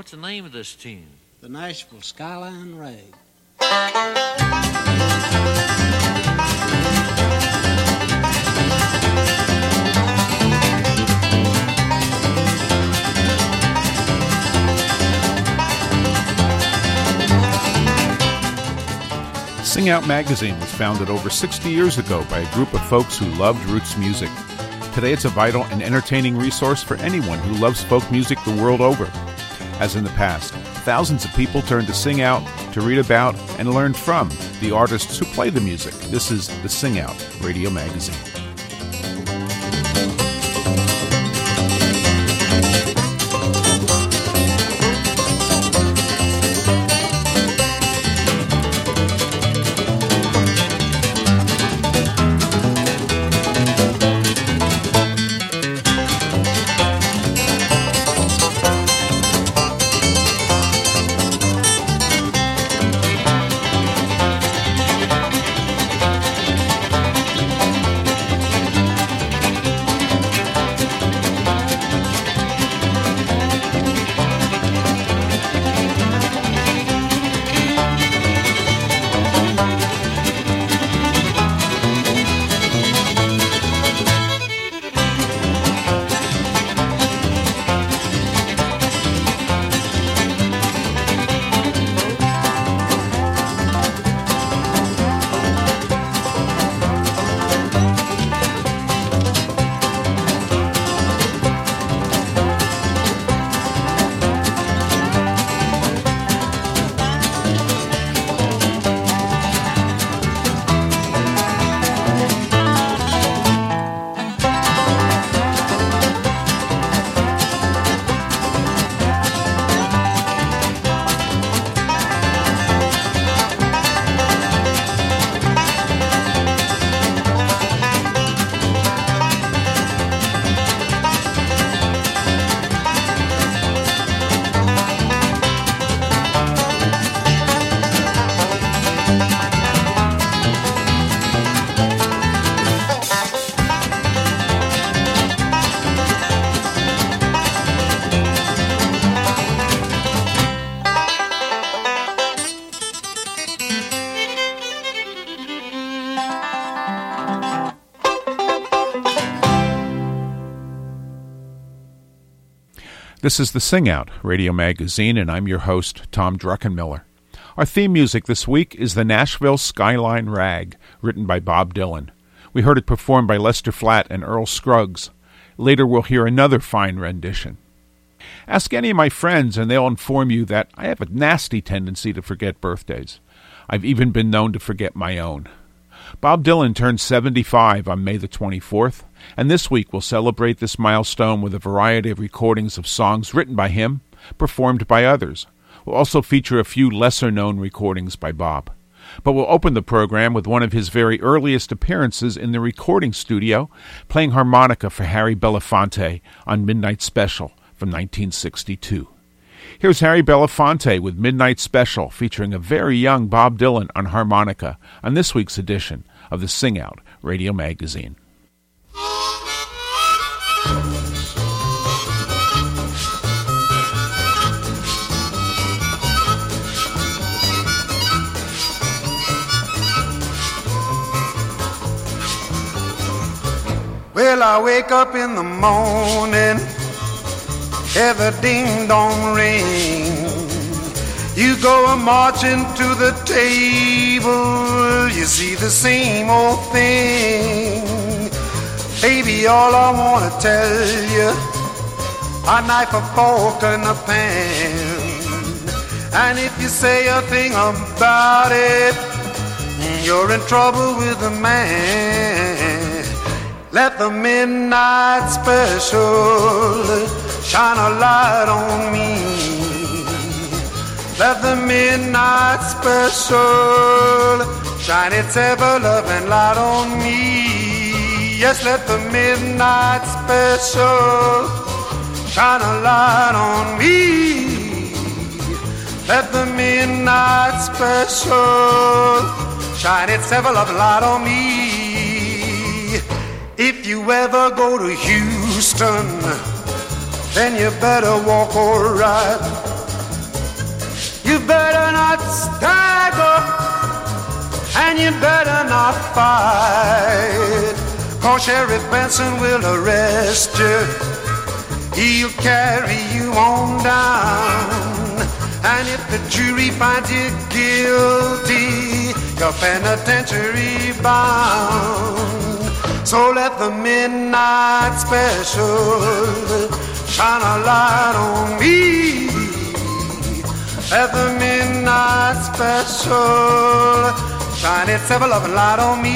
what's the name of this tune? The Nashville Skyline Rag. Sing Out magazine was founded over 60 years ago by a group of folks who loved roots music. Today it's a vital and entertaining resource for anyone who loves folk music the world over. As in the past, thousands of people turn to Sing Out to read about and learn from the artists who play the music. This is the Sing Out Radio Magazine. This is the Sing Out Radio Magazine, and I'm your host, Tom Druckenmiller. Our theme music this week is the Nashville Skyline Rag, written by Bob Dylan. We heard it performed by Lester Flatt and Earl Scruggs. Later we'll hear another fine rendition. Ask any of my friends and they'll inform you that I have a nasty tendency to forget birthdays. I've even been known to forget my own. Bob Dylan turned 75 on May the 24th, and this week we'll celebrate this milestone with a variety of recordings of songs written by him, performed by others. We'll also feature a few lesser-known recordings by Bob. But we'll open the program with one of his very earliest appearances in the recording studio, playing harmonica for Harry Belafonte on Midnight Special from 1962. Here's Harry Belafonte with Midnight Special, featuring a very young Bob Dylan on harmonica on this week's edition of the Sing Out Radio Magazine. Well, I wake up in the morning, hear the ding-dong ring. You go a-marching to the table, you see the same old thing. Baby, all I want to tell you, a knife, a fork, and a pan. And if you say a thing about it, you're in trouble with the man. Let the midnight special shine a light on me. Let the midnight special shine its ever-loving light on me. Yes, let the midnight special shine a light on me. Let the midnight special shine its ever-loving light on me. If you ever go to Houston, then you better walk or ride. You better not stagger, and you better not fight, 'cause Sheriff Benson will arrest you. He'll carry you on down, and if the jury finds you guilty, you're penitentiary bound. So let the midnight special shine a light on me. Let the midnight special shine its ever-loving light on me.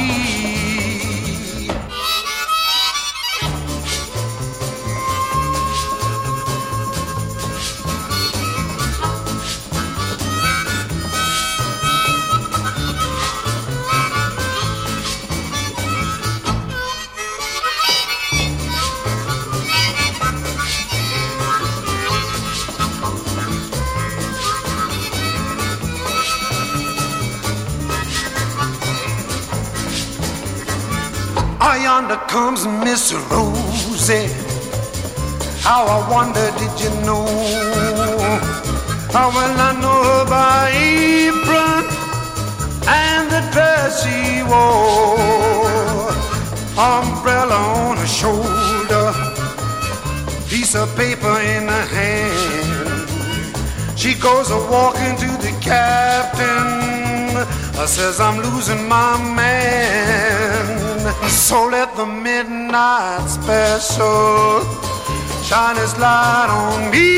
Yonder comes Miss Rosie. How I wonder, did you know? How well I know her by apron and the dress she wore. Umbrella on her shoulder, piece of paper in her hand. She goes a-walking to the captain, says I'm losing my man. So let the midnight special shine its light on me.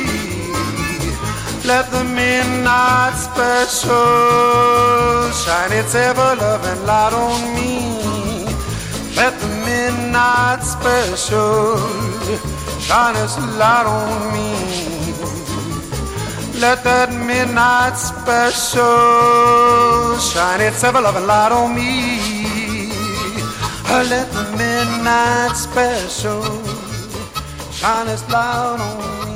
Let the midnight special shine its ever-loving light on me. Let the midnight special shine its light on me. Let that midnight special shine its ever-loving light on me. Let the midnight special shine its light on me.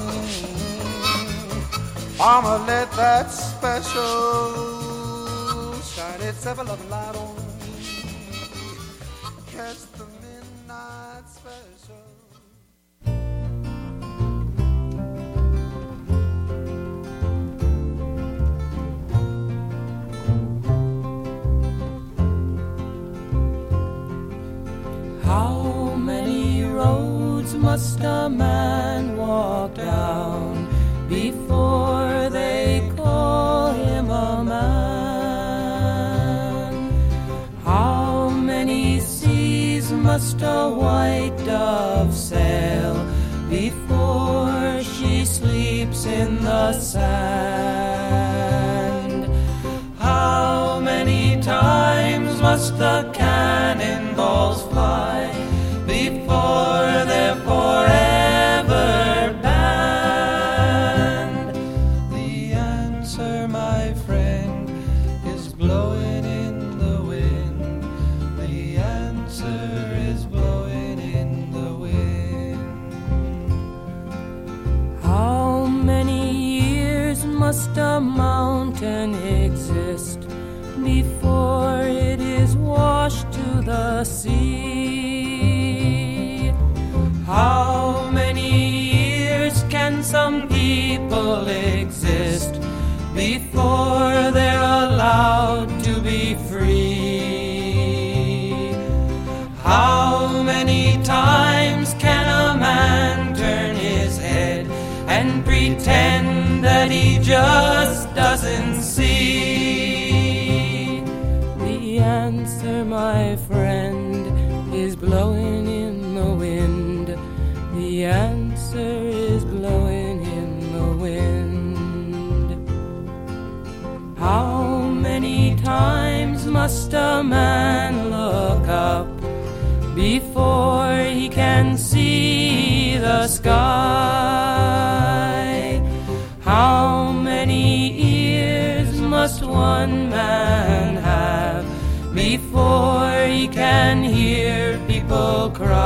Mama, let that special shine its ever-loving light on me. Catch the midnight special. How many roads must a man walk down before they call him a man? How many seas must a white dove sail before she sleeps in the sand? How many times must the cannonballs fly before they're forever banned? The answer, my friend, is blowing in the wind. The answer is blowing in the wind. How many years must a mountain exist before it is washed to the sea? How many years can some people exist before they're allowed to be free? How many times can a man turn his head and pretend that he just doesn't see? The answer, my friend, is blowing in the wind. The answer is blowing in the wind. How many times must a man look up before he can see the sky? How many ears must one man have before he can hear people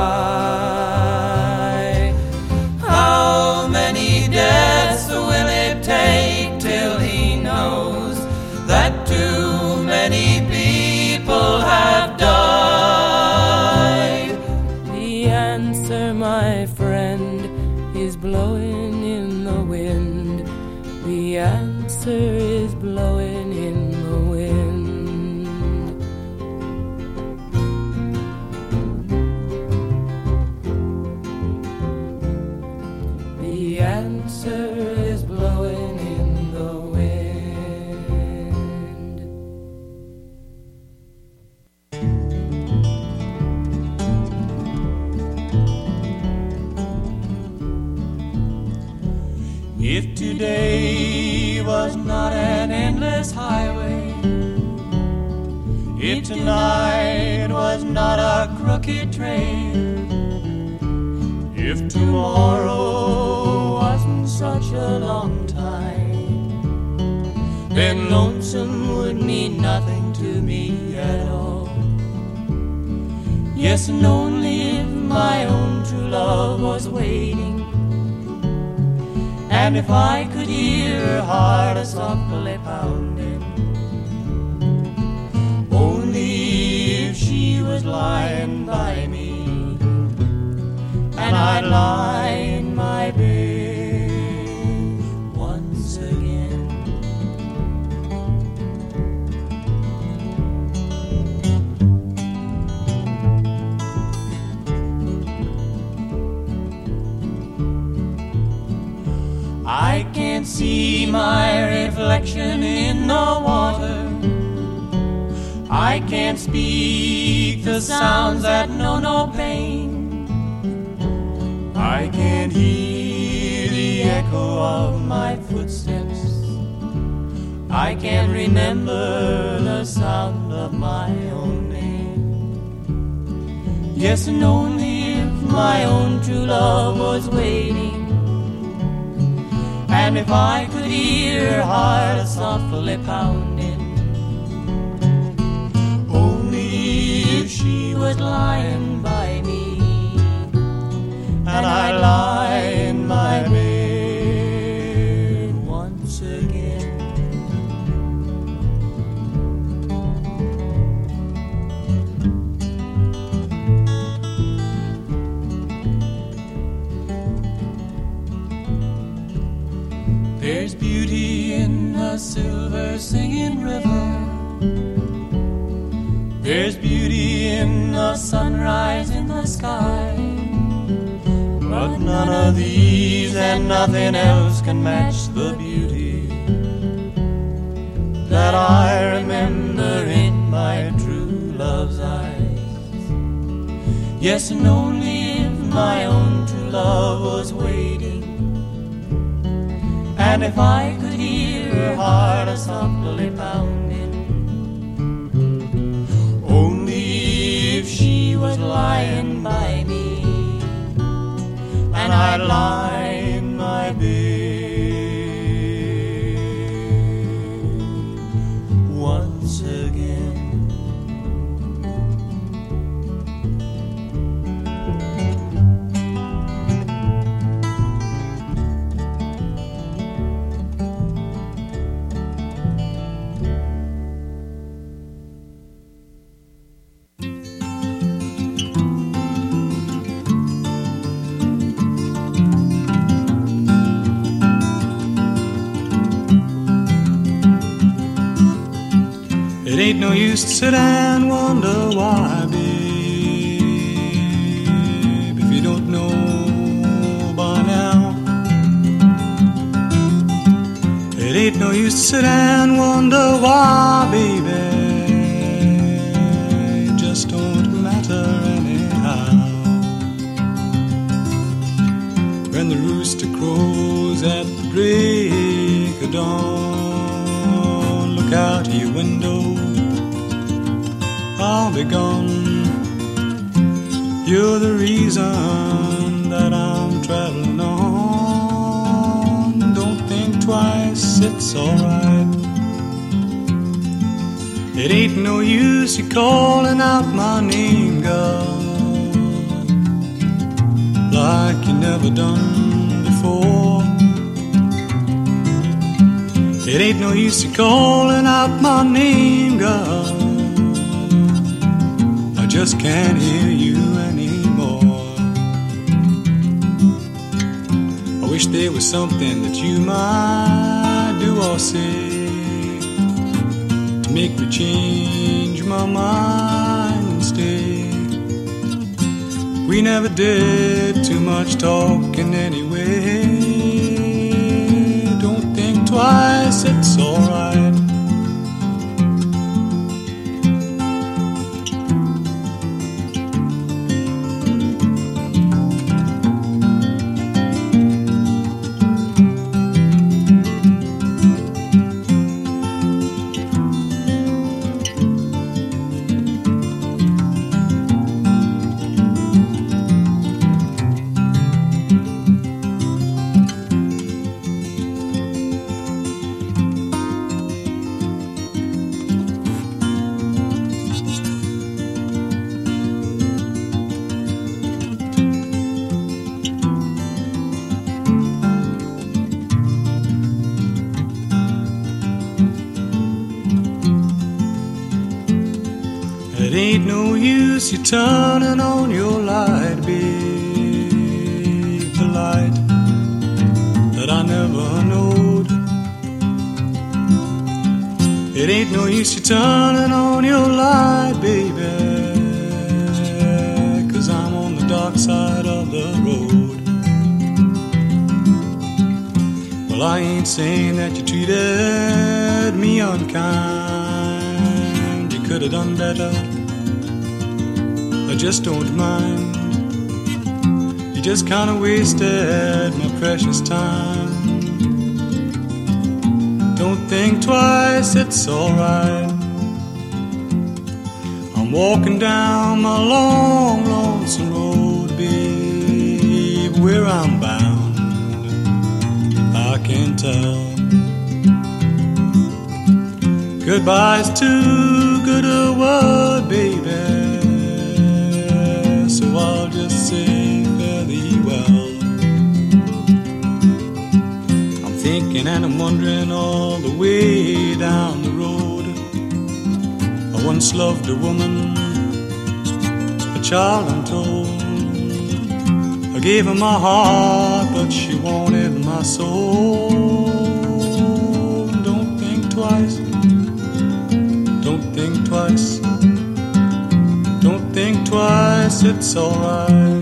cry? How many deaths will it take till he knows that too many people have died? The answer, my friend, is blowing in the wind. The answer answer is blowing in the wind. The answer is blowing in the wind. If today was not an endless highway, if tonight was not a crooked train, if tomorrow wasn't such a long time, then lonesome would mean nothing to me at all. Yes, and only if my own true love was waiting, and if I could hear her heart softly pounding, only if she was lying by me, and I'd lie in my bed once again. I can't see my reflection in the water, I can't speak the sounds that know no pain, I can't hear the echo of my footsteps, I can't remember the sound of my own name. Yes, and only if my own true love was waiting, and if I could hear her heart softly pounding, only if she was lying by me, and I lie in my bed once again. There's beauty in the silver singing river, there's beauty in the sunrise in the sky, but none of these and nothing else can match the beauty that I remember in my true love's eyes. Yes, and only if my own true love was waiting, and if I could hear her heart softly pounding, only if she was lying by me, and I'd lie in my bed once again. It ain't no use to sit and wonder why, babe, if you don't know by now. It ain't no use to sit and wonder why, baby, it just don't matter anyhow. When the rooster crows at the break of dawn, look out of your window, I'll be gone. You're the reason that I'm traveling on. Don't think twice, it's alright. It ain't no use you calling out my name, girl, like you never done before. It ain't no use you calling out my name, girl, I just can't hear you anymore. I wish there was something that you might do or say to make me change my mind and stay. We never did too much talking anyway. Don't think twice, it's alright. It ain't no use you turning on your light, babe, the light that I never knowed. It ain't no use you turning on your light, baby, 'cause I'm on the dark side of the road. Well, I ain't saying that you treated me unkind. You could have done better. I just don't mind. You just kinda wasted my precious time. Don't think twice, it's alright. I'm walking down my long, lonesome road, babe. Where I'm bound, I can't tell. Goodbye's too good a word, baby, so I'll just say fare thee well. I'm thinking and I'm wondering all the way down the road. I once loved a woman, a child I'm told. I gave her my heart, but she wanted my soul. Don't think twice. Don't think twice. Don't think twice, it's alright.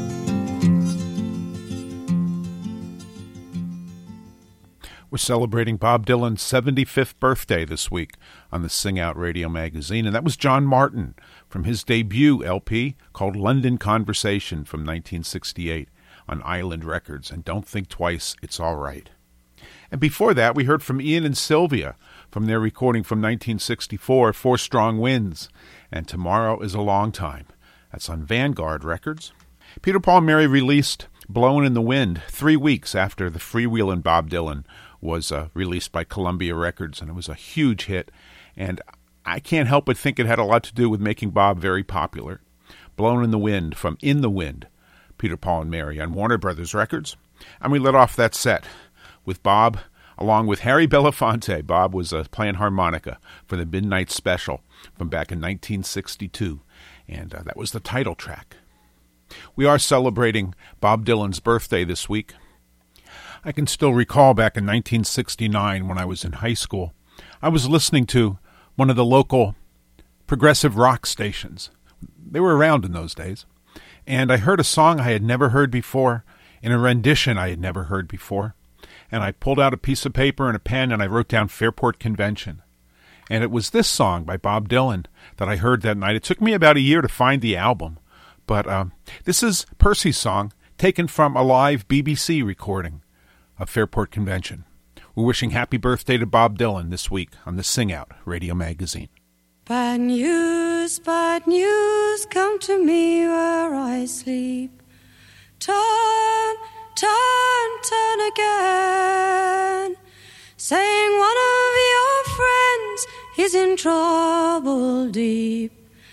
We're celebrating Bob Dylan's 75th birthday this week on the Sing Out Radio magazine, and that was John Martin from his debut LP called London Conversation from 1968 on Island Records, and Don't Think Twice, It's All Right. And before that, we heard from Ian and Sylvia from their recording from 1964, Four Strong Winds, and Tomorrow is a Long Time. That's on Vanguard Records. Peter, Paul and Mary released Blowin' in the Wind 3 weeks after the Freewheelin' Bob Dylan was released by Columbia Records, and it was a huge hit, and I can't help but think it had a lot to do with making Bob very popular. Blowin' in the Wind from In the Wind, Peter, Paul and Mary on Warner Brothers Records. And we let off that set with Bob, along with Harry Belafonte. Bob was playing harmonica for the Midnight Special from back in 1962, and that was the title track. We are celebrating Bob Dylan's birthday this week. I can still recall back in 1969 when I was in high school, I was listening to one of the local progressive rock stations. They were around in those days. And I heard a song I had never heard before, in a rendition I had never heard before. And I pulled out a piece of paper and a pen and I wrote down Fairport Convention. And it was this song by Bob Dylan that I heard that night. It took me about a year to find the album. But this is Percy's song, taken from a live BBC recording of Fairport Convention. We're wishing happy birthday to Bob Dylan this week on the Sing Out Radio magazine. Bad news, come to me where I sleep. Turn, turn, turn again. Saying one of your friends is in trouble deep.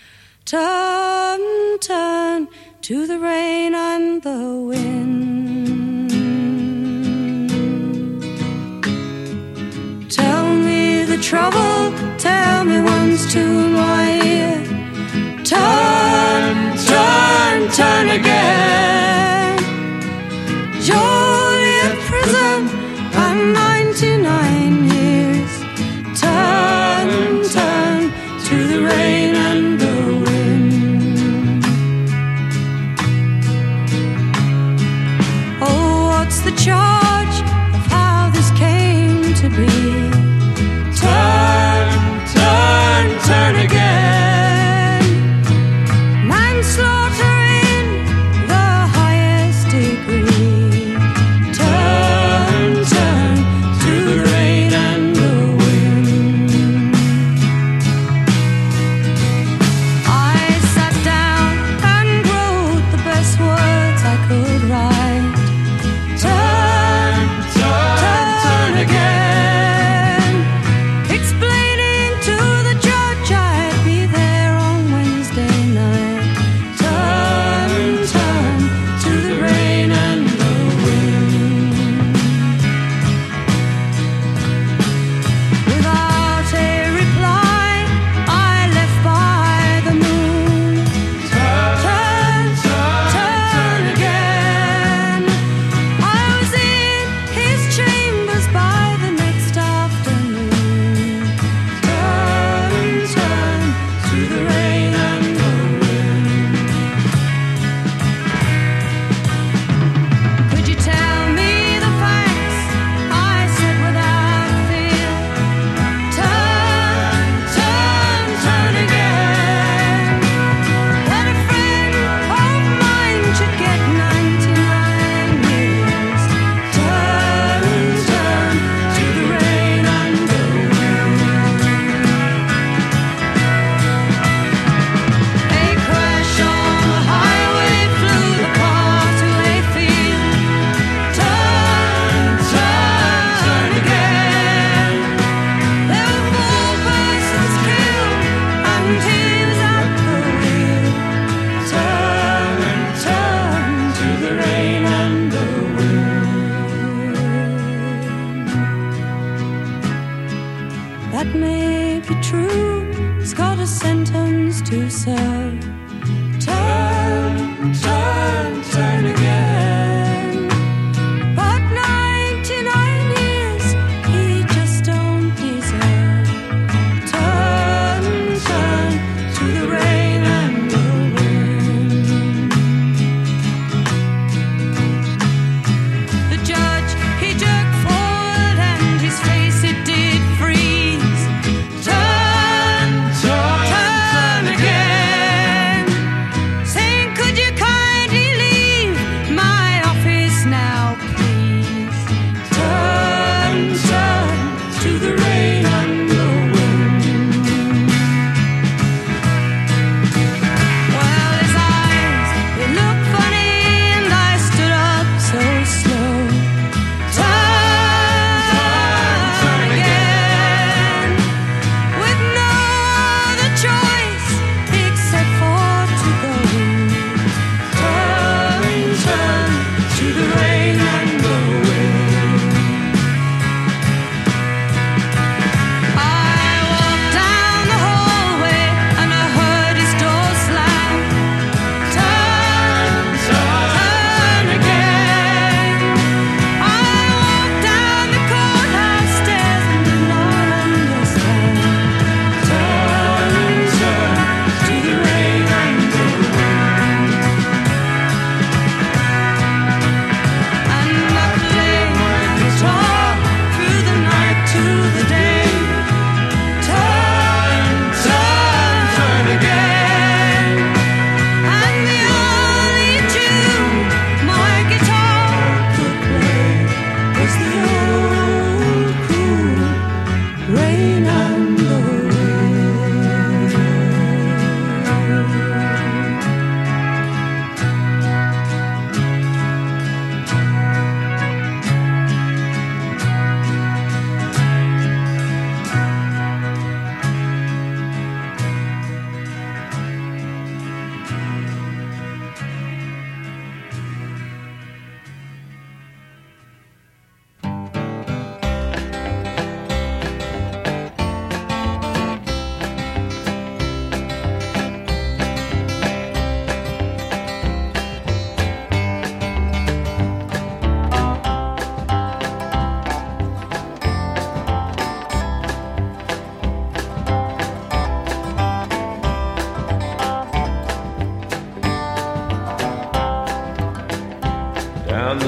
Turn, turn to the rain and the wind. Tell me the trouble, tell me once to my ear. Turn, turn, turn again. Juliet prison, I'm 99 years.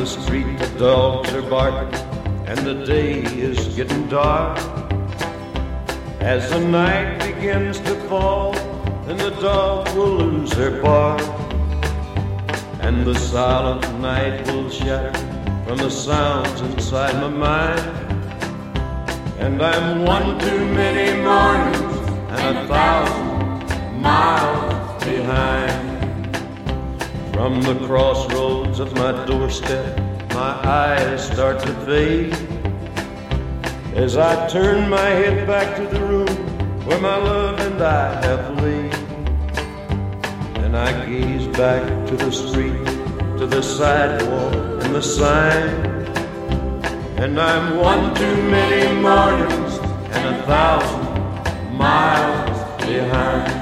street the dogs are barking and the day is getting dark. As the night begins to fall, then the dog will lose her bark, and the silent night will shatter from the sounds inside my mind. And I'm one too many mornings and 1,000 miles behind. From the crossroads of my doorstep, my eyes start to fade as I turn my head back to the room where my love and I have laid. And I gaze back to the street, to the sidewalk and the sign, and I'm one too many mornings and 1,000 miles behind.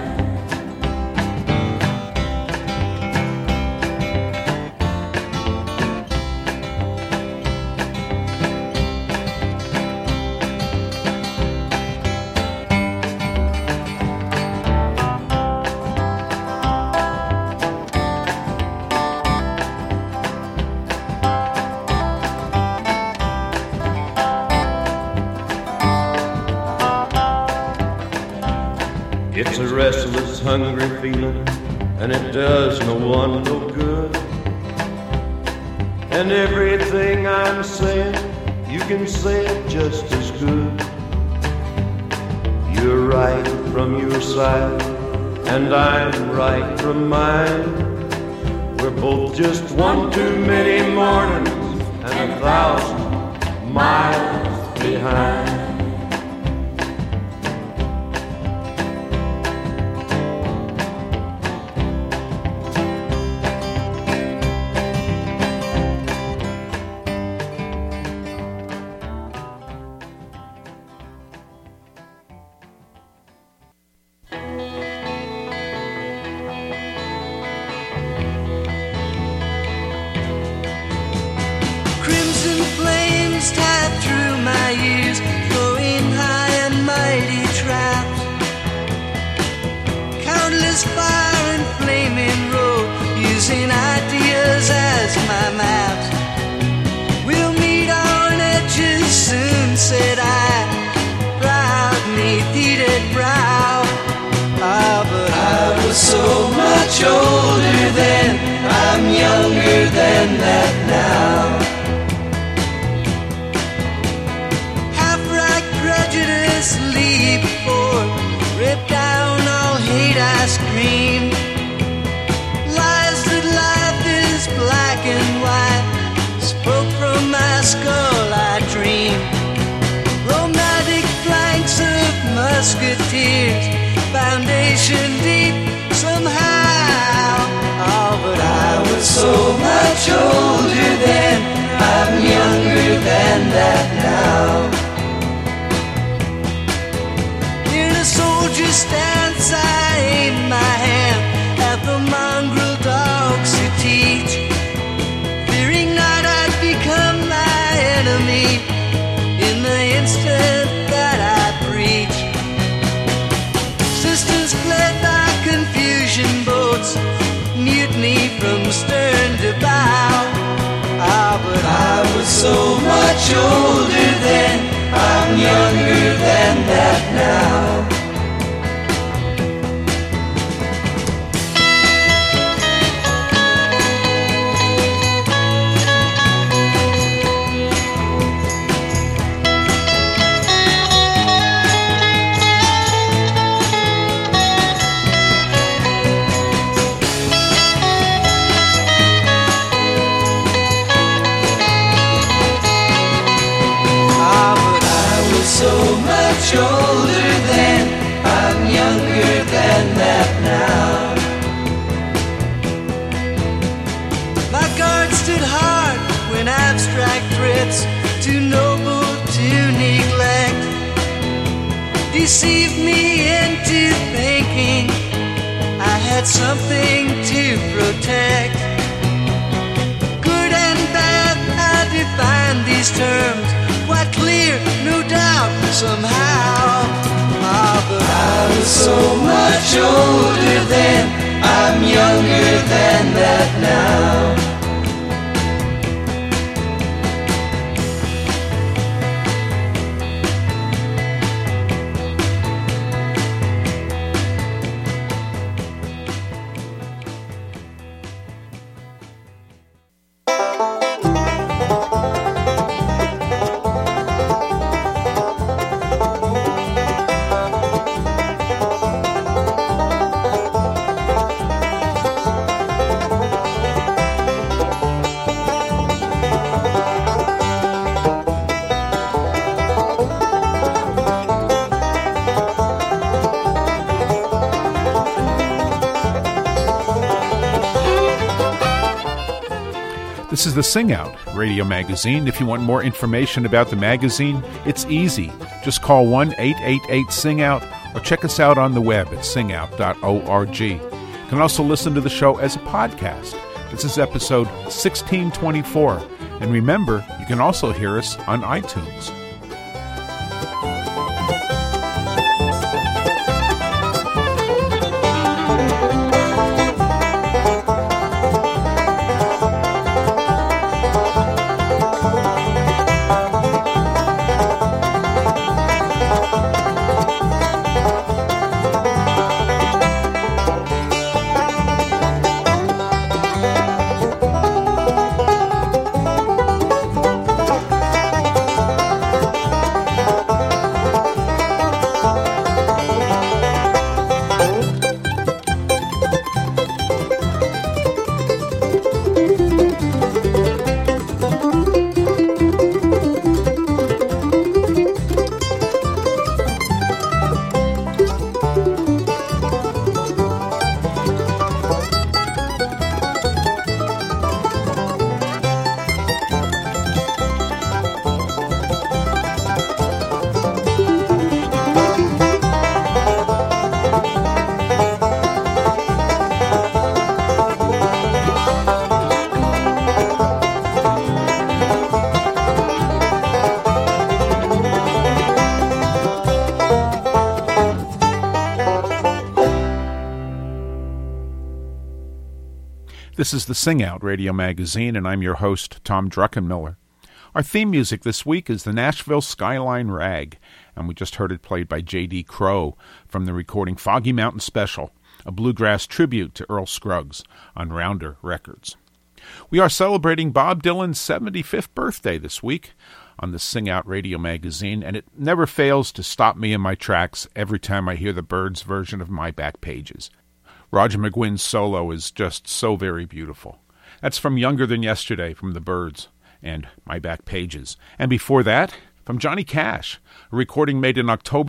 It's a restless, hungry feeling, and it does no one no good. And everything I'm saying, you can say it just as good. You're right from your side, and I'm right from mine. We're both just one too many mornings and 1,000 miles behind. Said I, proud knee-heated brow. Ah, but I was so much older then, I'm younger than that now. Half-right prejudice, leave before, rip down all hate I scream. Lies that life is black and white, spoke from my skull I dream. Romantic flanks of musketeers, foundation deep somehow. Oh, but I was so much older then, I'm younger than that now. In a soldier's stance I aim my hand at the mongrel dogs who teach, fearing not I'd become my enemy in the instant that I preach. Systems fled by confusion boats, mutiny from stern to bow. Ah, but I was so much older then, I'm younger than that now. So much older then, I'm younger than that now. My guard stood hard when abstract threats, too noble to neglect, deceived me into thinking I had something to protect. Good and bad, I define these terms quite clear, no doubt, somehow. Ah, but I was so much older then, I'm younger than that now. This is the Sing Out radio magazine. If you want more information about the magazine, it's easy. Just call 1-888-SING-OUT or check us out on the web at singout.org. You can also listen to the show as a podcast. This is episode 1624. And remember, you can also hear us on iTunes. This is the Sing Out radio magazine, and I'm your host, Tom Druckenmiller. Our theme music this week is the Nashville Skyline Rag, and we just heard it played by J.D. Crowe from the recording Foggy Mountain Special, a bluegrass tribute to Earl Scruggs on Rounder Records. We are celebrating Bob Dylan's 75th birthday this week on the Sing Out radio magazine, and it never fails to stop me in my tracks every time I hear the Byrds' version of My Back Pages. Roger McGuinn's solo is just so very beautiful. That's from Younger Than Yesterday from the Byrds and My Back Pages. And before that, from Johnny Cash, a recording made in October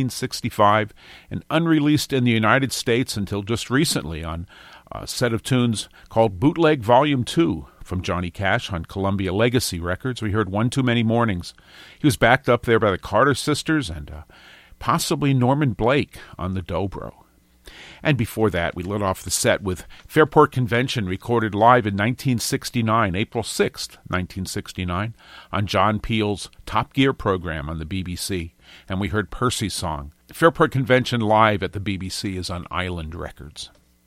1965 and unreleased in the United States until just recently on a set of tunes called Bootleg Volume 2 from Johnny Cash on Columbia Legacy Records. We heard One Too Many Mornings. He was backed up there by the Carter Sisters and possibly Norman Blake on the dobro. And before that, we lit off the set with Fairport Convention, recorded live in 1969, April 6th, 1969, on John Peel's Top Gear program on the BBC. And we heard Percy's song. Fairport Convention live at the BBC is on Island Records.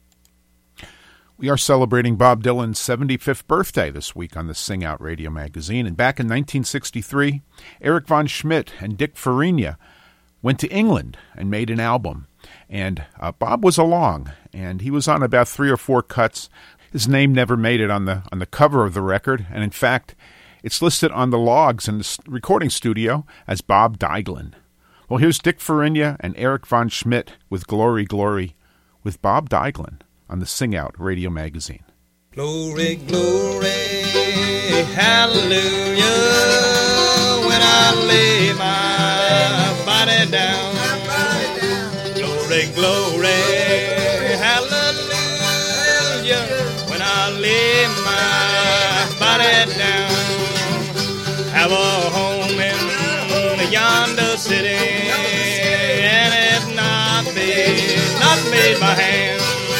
We are celebrating Bob Dylan's 75th birthday this week on the Sing Out radio magazine. And back in 1963, Eric von Schmidt and Dick Farina went to England and made an album. And Bob was along, and he was on about 3 or 4 cuts. His name never made it on the cover of the record, and in fact, it's listed on the logs in the recording studio as Bob Dyglin. Well, here's Dick Farina and Eric von Schmidt with Glory, Glory, with Bob Dyglin on the Sing Out radio magazine. Glory, glory, hallelujah, when I lay my body down. Glory, glory, hallelujah, when I lay my body down. Have a home in yonder city, and it's not made by hand.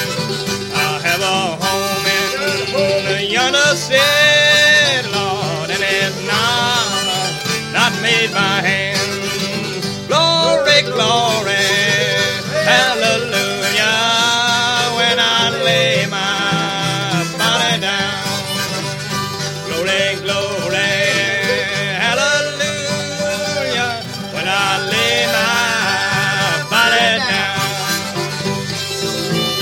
I have a home in yonder city, Lord, and it's not made by hand. Glory, glory, hallelujah, when I lay my body down. Glory, glory, hallelujah, when I lay my body down.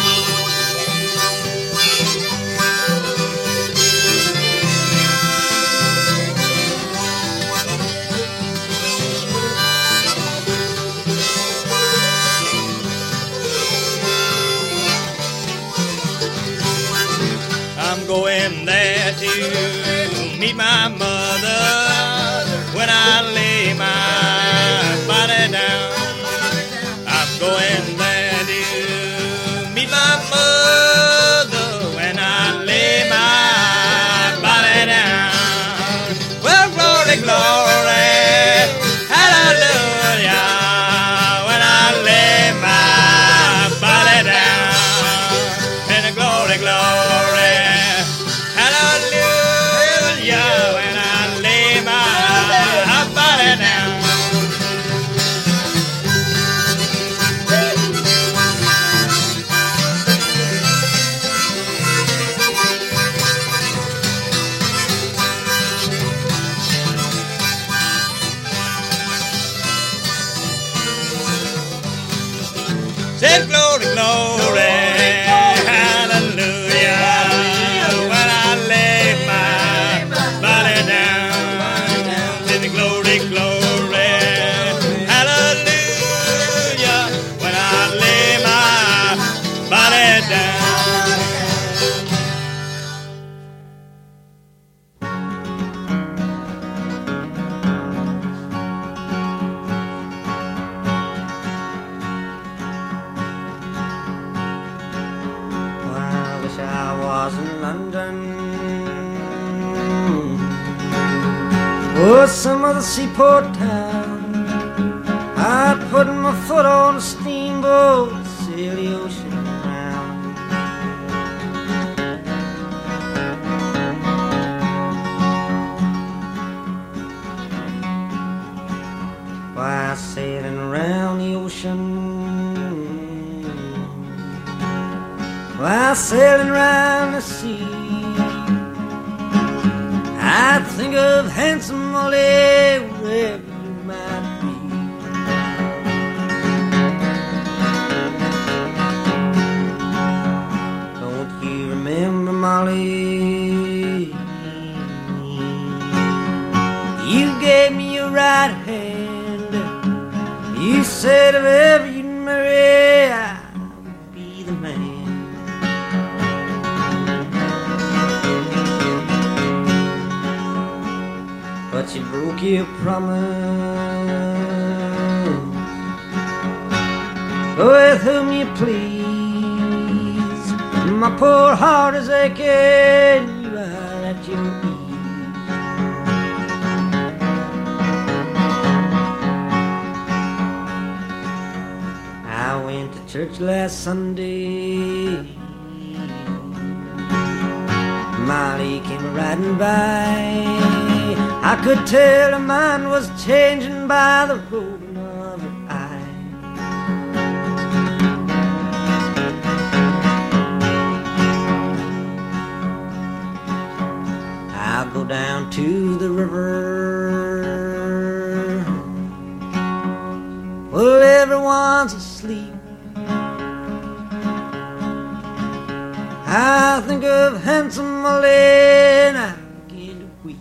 or some other seaport town. I put my foot on a steamboat, sail the ocean around. Why, sailing around the ocean, while sailing around the sea, I think of handsome Molly wherever you might be. Don't you remember, Molly? You gave me your right hand. You said if ever you'd marry, I would be the man. But you broke your promise, with whom you please. My poor heart is aching, you are at your ease. I went to church last Sunday, Molly came riding by. I could tell her mind was changing by the rolling of her eye. I'll go down to the river, well, everyone's asleep. I think of handsome Molly and I begin to weep.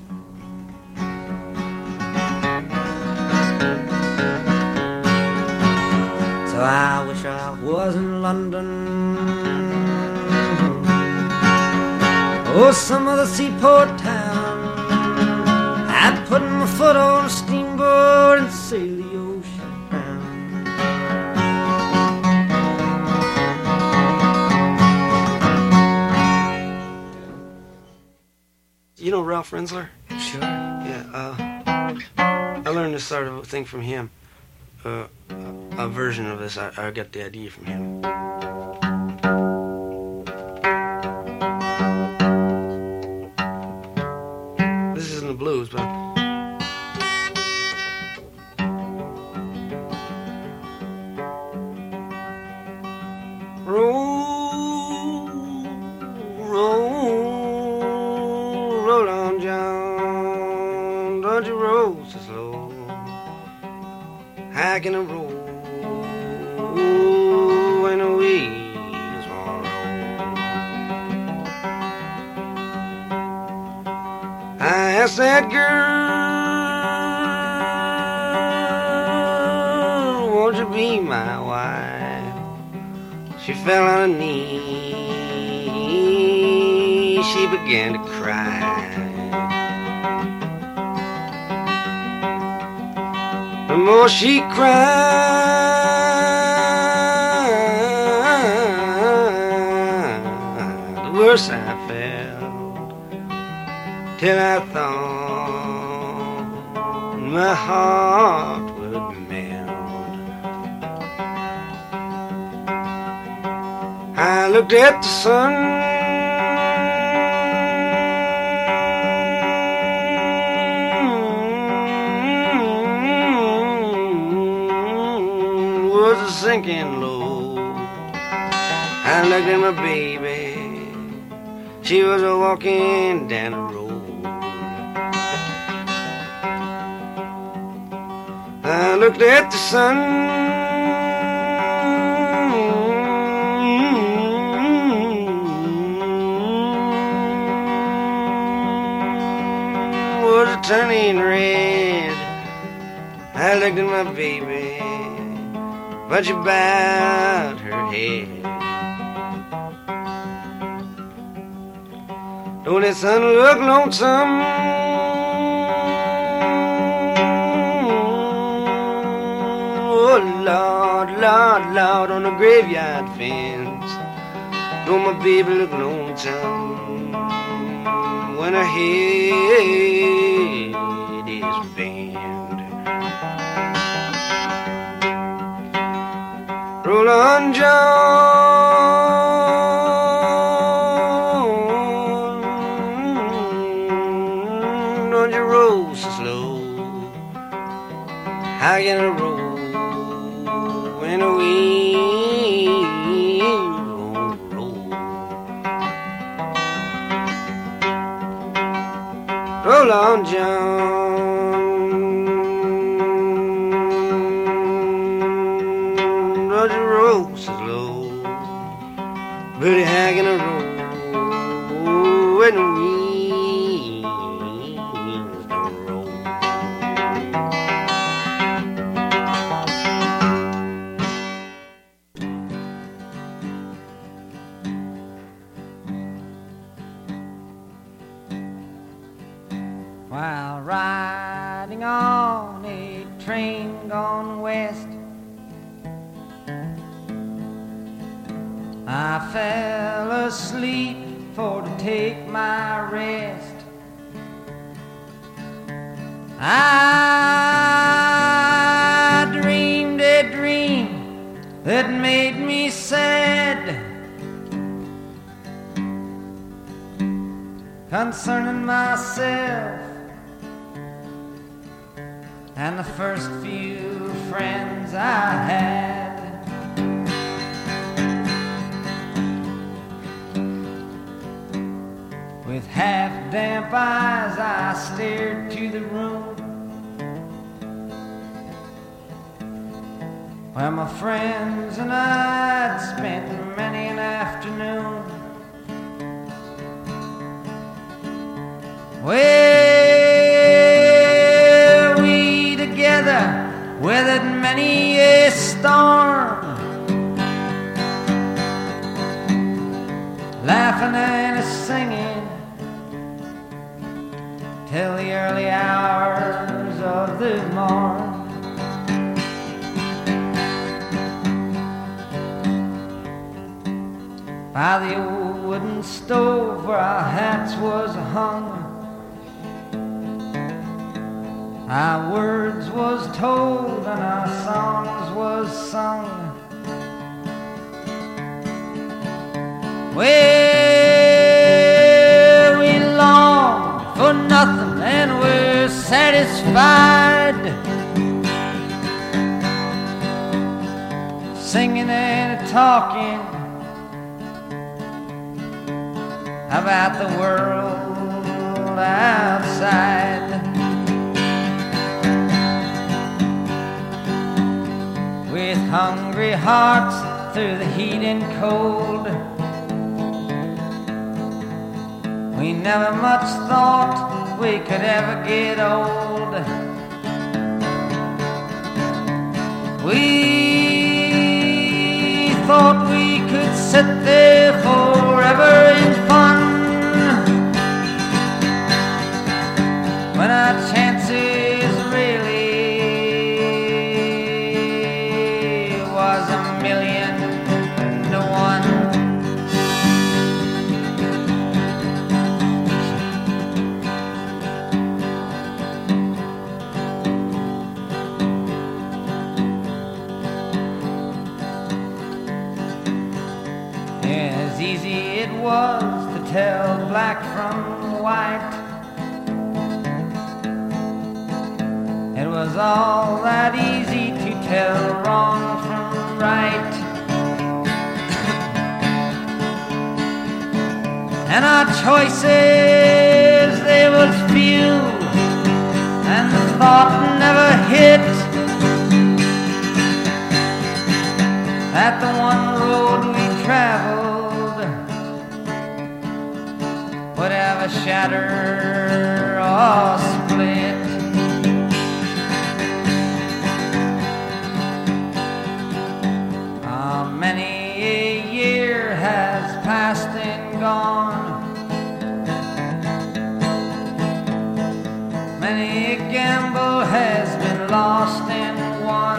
I wish I was in London or some other seaport town. I'd put my foot on a steamboat and sail the ocean round. You know Ralph Rensler? Sure. Yeah, I learned this sort of thing from him. A version of this, I got the idea from him. This isn't the blues, but roll on, John, don't you roll so slow. How can I roll when the wheels won't roll? I asked that girl, won't you be my wife? She fell on her knees, she began to cry. The more she cried, the worse I felt, till I thought my heart would melt. I looked at the sun, sinking low. I looked at my baby, she was walking down the road. I looked at the sun, was turning red. I looked at my baby, but she bowed her head. Don't that sun look lonesome? Oh, Lord, Lord, Lord, on the graveyard fence. Don't my baby look lonesome when her head is Roll on, John, don't you roll so slow. How can I roll when the wheels won't roll? Roll on, John, don't you roll so slow. Buddy, how can I roll when the wheels don't roll? While riding on a train gone west, I fell asleep for to take my rest. I dreamed a dream that made me sad concerning myself and the first few friends I had. With half-damp eyes I stared to the room where my friends and I had spent many an afternoon. Well, we together weathered many a storm, laughing and singing till the early hours of the morn. By the old wooden stove where our hats was hung, our words was told and our songs was sung. Well, we longed for nothing and we're satisfied, singing and talking about the world outside. With hungry hearts through the heat and cold, we never much thought we could ever get old. We thought we could sit there forever in fun, when our chances really was 1,000,000 to 1. As easy it was to tell black from white, it was all that easy to tell wrong from right. And our choices, they was few, and the thought never hit that the one road we traveled would ever shatter or split. Many a year has passed and gone, many a gamble has been lost and won.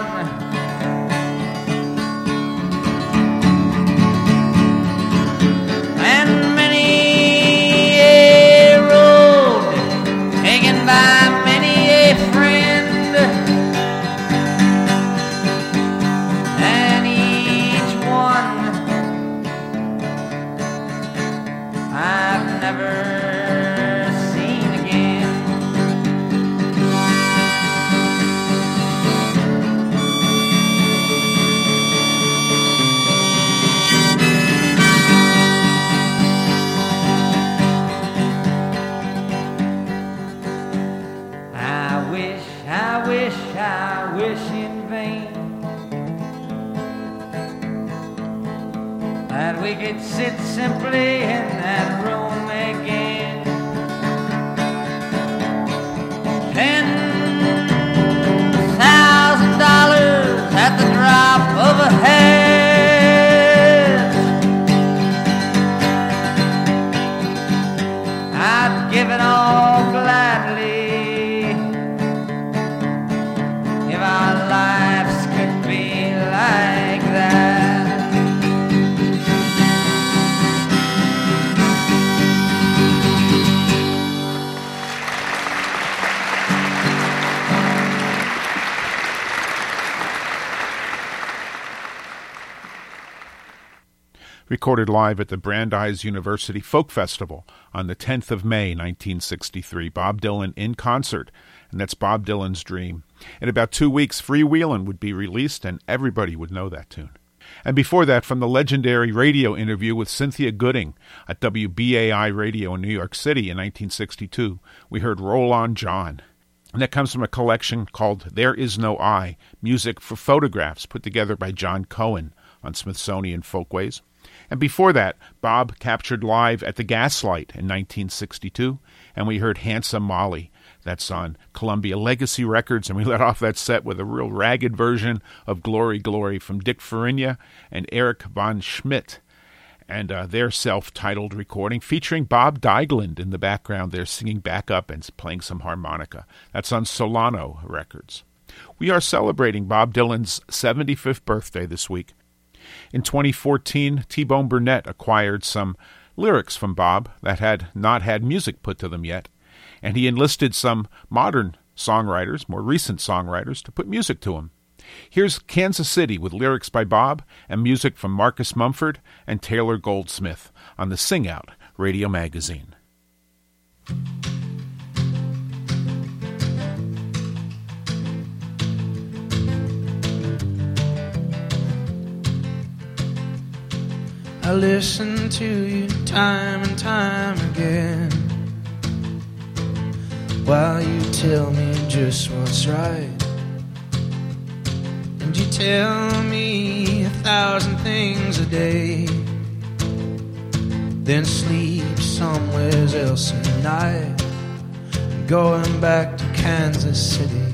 And many a road taken by many a friend, and wish in vain that we could sit simply in that room again. $10,000 at the drop of a hat. I'd give it all gladly if our lives could be like that. Recorded live at the Brandeis University Folk Festival on the 10th of May, 1963. Bob Dylan in concert, and that's Bob Dylan's dream. In about 2 weeks, Freewheelin' would be released, and everybody would know that tune. And before that, from the legendary radio interview with Cynthia Gooding at WBAI Radio in New York City in 1962, we heard Roll On John. And that comes from a collection called There Is No I, Music for Photographs, put together by John Cohen on Smithsonian Folkways. And before that, Bob captured live at the Gaslight in 1962, and we heard Handsome Molly. That's on Columbia Legacy Records, and we let off that set with a real ragged version of Glory, Glory from Dick Farinya and Eric von Schmidt, and their self-titled recording featuring Bob Dyglund in the background there singing backup and playing some harmonica. That's on Solano Records. We are celebrating Bob Dylan's 75th birthday this week. In 2014, T-Bone Burnett acquired some lyrics from Bob that had not had music put to them yet, and he enlisted some modern songwriters, more recent songwriters, to put music to him. Here's Kansas City with lyrics by Bob and music from Marcus Mumford and Taylor Goldsmith on the Sing Out Radio Magazine. I listen to you time and time again while you tell me just what's right. And you tell me 1,000 things a day, then sleep somewhere else at night, going back to Kansas City.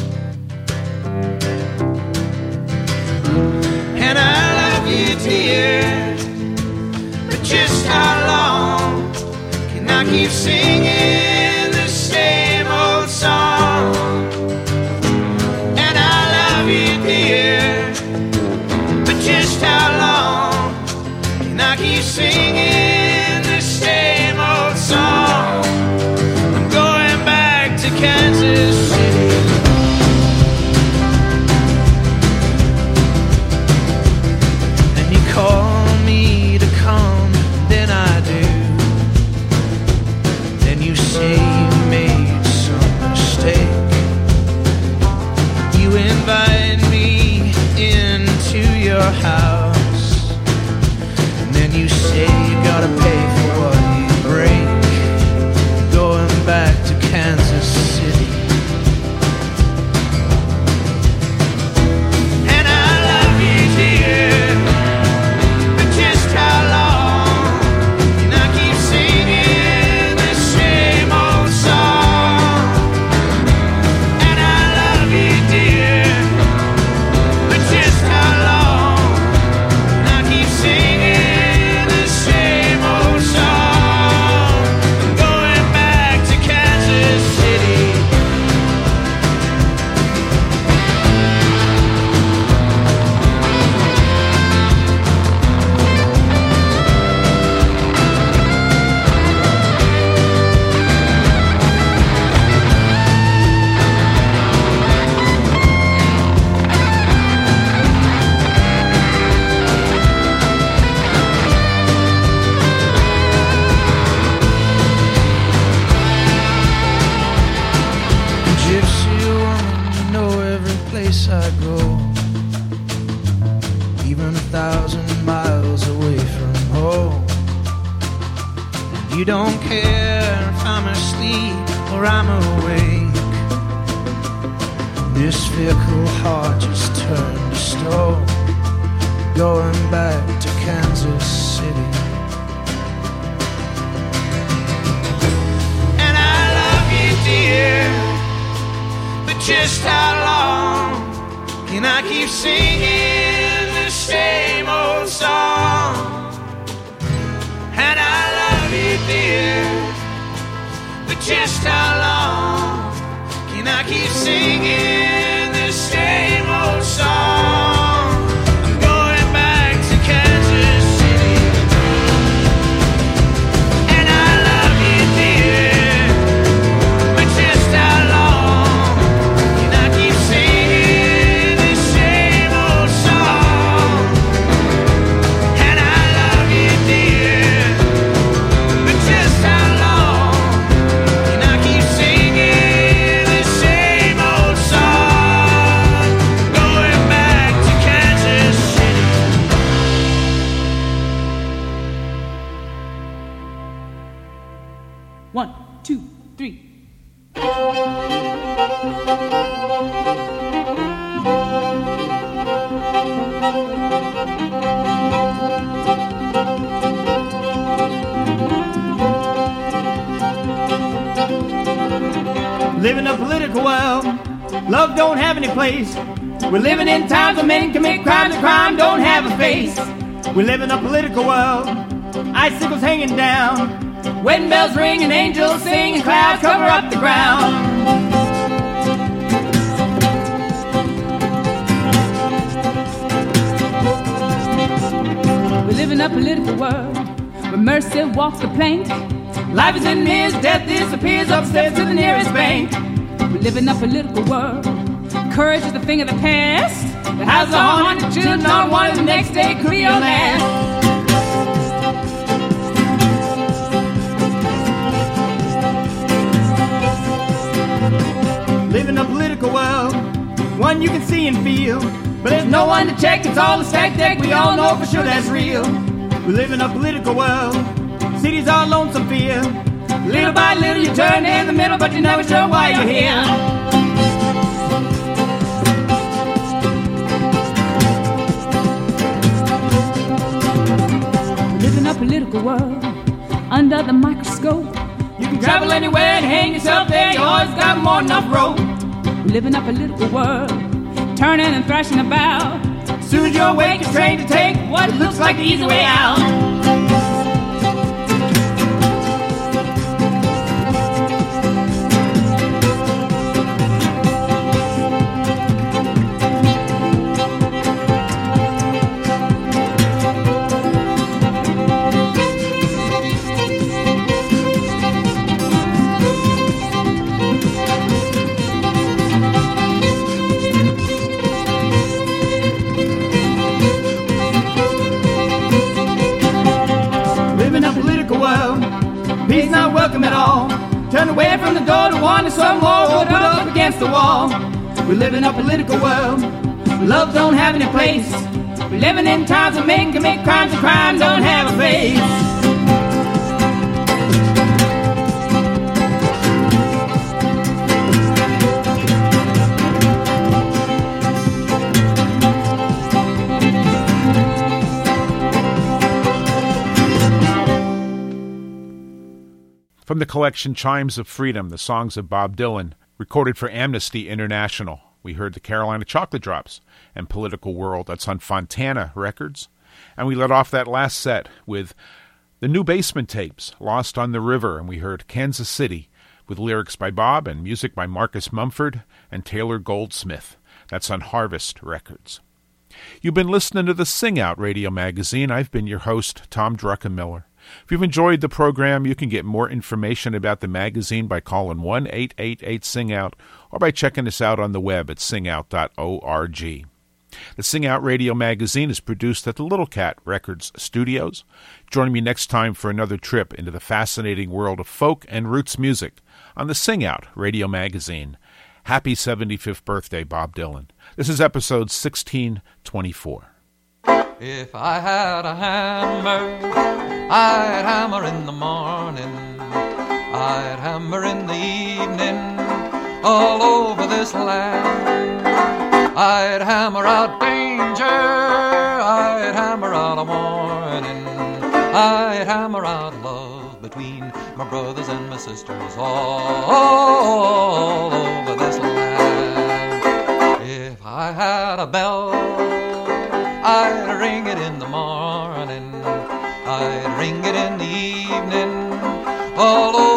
And I love you, dear, but just how long can I keep singing the same old song? And I love you, dear, but just how long can I keep singing the same old song? I'm going back to Kansas City. And you call me to come, then I do. Then you say you made some mistake. You invite me into your house, and then you say you gotta pay for what you break. Going back to Kansas City. And I love you, dear, but just how long can I keep singing the same old song? And I love you, dear, but just how long can I keep singing the same old song? I'm going back to Kansas City. Gypsy woman, you know every place I go, even 1,000 miles away from home. You don't care if I'm asleep or I'm awake. This fickle heart just turned to stone, going back to Kansas City. And I love you, dear, but just how long can I keep singing the same old song? And I love you, dear, but just how long can I keep singing the same old song? I'm going back to Kansas City, and I love you, dear, but just how long can I keep singing the same old song? And I love you, dear, but just how long can I keep singing the same old song? Going back to Kansas City. One, two, three. Live in a political world, love don't have any place. We're living in times when men commit crimes and crime don't have a face. We live in a political world, icicles hanging down, wedding bells ring and angels sing and clouds cover up the ground. We live in a political world where mercy walks the plank. Life is in his, death disappears upstairs to the nearest bank. We live in a political world. Courage is the thing of the past. The house of 100 children on one of the next day could be your last. Live in a political world, one you can see and feel, but there's no one to check, it's all a stacked deck, we all know for sure that's real. We live in a political world, cities are lonesome fear. Little by little you turn in the middle, but you're never sure why you're here. We live in a political world under the microscope. You can travel anywhere and hang yourself there, you always got more than enough rope. We live in a political world, turning and thrashing about. Soon as you're awake, you're trained to take what looks like the easy way out. Peace not welcome at all. Turn away from the door to wander some more, or put up against the wall. We live in a political world, love don't have any place. We're living in times when men commit crimes and crime don't have a face. From the collection Chimes of Freedom, the songs of Bob Dylan, recorded for Amnesty International, we heard the Carolina Chocolate Drops and Political World. That's on Fontana Records. And we let off that last set with the New Basement Tapes, Lost on the River, and we heard Kansas City with lyrics by Bob and music by Marcus Mumford and Taylor Goldsmith. That's on Harvest Records. You've been listening to the Sing Out Radio Magazine. I've been your host, Tom Druckenmiller. If you've enjoyed the program, you can get more information about the magazine by calling 1-888-SING-OUT or by checking us out on the web at singout.org. The Sing Out Radio Magazine is produced at the Little Cat Records Studios. Join me next time for another trip into the fascinating world of folk and roots music on the Sing Out Radio Magazine. Happy 75th birthday, Bob Dylan. This is episode 1624. If I had a hammer, I'd hammer in the morning, I'd hammer in the evening, all over this land. I'd hammer out danger, I'd hammer out a warning, I'd hammer out love between my brothers and my sisters all over this land. If I had a bell, I'd ring it in the morning, I'd ring it in the evening, all over